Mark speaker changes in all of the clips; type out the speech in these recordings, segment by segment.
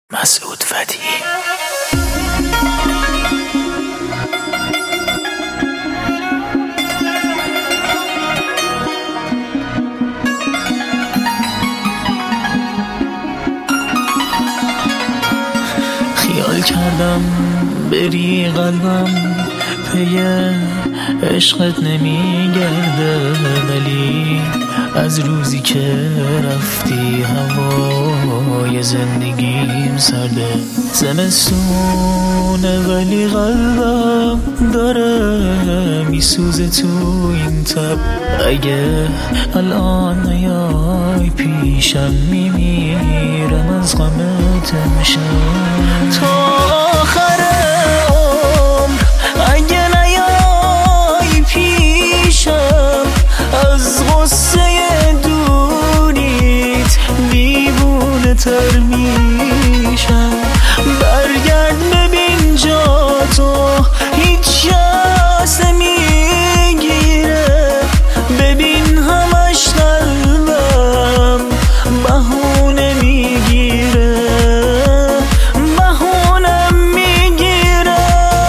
Speaker 1: مسعود فتحی. خیال کردم بری قلبم پی عشقت نمیگرده، ولی از روزی که رفتی هوای زندگیم سرده. زمستونه ولی قلبم داره میسوزه تو این تب. اگه الان نیای پیشم میمیرم از غمت امشب. تا آخر عمر اگه نیای پیشم از غصه دونیت دیوونه تر میشم. برگرد ببین جا تو هیچ کس نمیگیره، ببین همش قلبم بهونه میگیره، بهونه میگیره.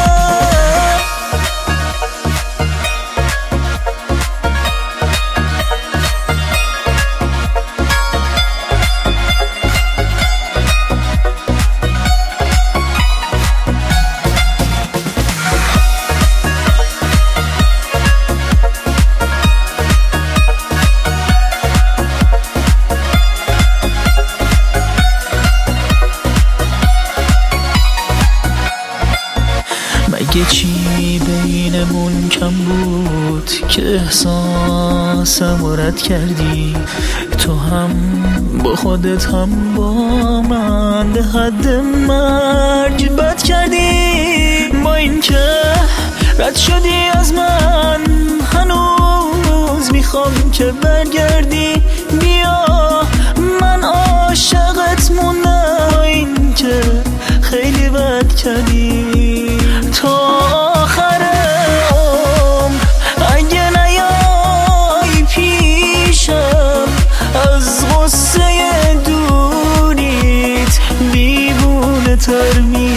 Speaker 1: مگه چی بینمون کم بود که احساسم رد کردی؟ تو هم با خودت هم با من به حد مرگ بد کردی. با این که رد شدی از من هنوز میخوام که برگردی. بیا من عاشقت موندم، با این که خیلی بد کردی. تا آخر عمر اگه نیای پیشم از غصه دونیت دیوونه تر